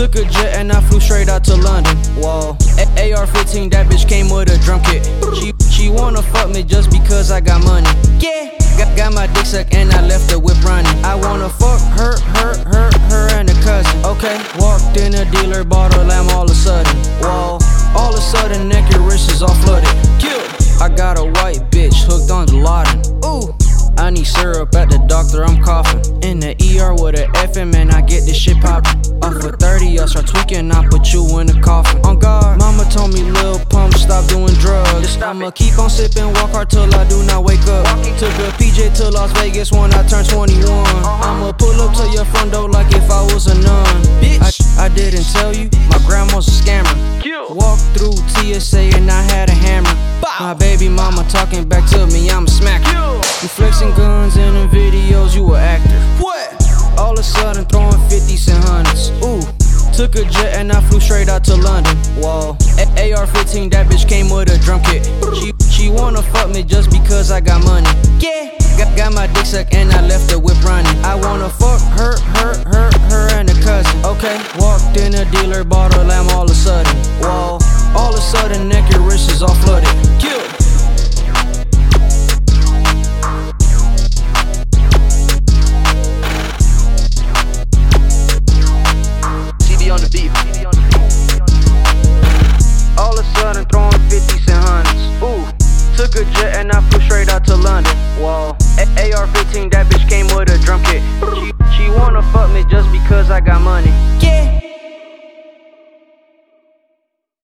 Took a jet and I flew straight out to London. Whoa, AR-15, that bitch came with a drum kit. She wanna fuck me just because I got money. Yeah, got my dick sucked and I left the whip running. I wanna fuck her and her cousin. Okay, walked in a dealer, bought a lamb all of a sudden. Whoa, all of a sudden naked wrist is all flooded. Kill. I got a white bitch hooked on gelatin. Ooh, I need syrup at the doctor, I'm coughing. In the ER with a FM and I get this shit poppin'. Off of 30, I start tweaking, I put you in the coffin. On guard, mama told me Lil Pump stop doing drugs. I'ma keep on sippin', walk hard till I do not wake up. Took a PJ to Las Vegas when I turned 21. I'ma pull up to your front door like if I was a nun. Bitch, I didn't tell you, my grandma's a scammer. Walked through TSA and I had a hammer. My baby mama talking back to me, I'ma smack you. You flexing guns in the videos, you a actor. What? All of a sudden throwing 50s and 100s. Ooh, took a jet and I flew straight out to London. Whoa, AR-15, that bitch came with a drum kit. She wanna fuck me just because I got money. Yeah, got my dick sucked and I left the whip running. I wanna fuck her and her cousin. Okay, walked in a dealer, bought a lamb all of a sudden. Whoa, all of a sudden naked wrist is all flooded. Kill.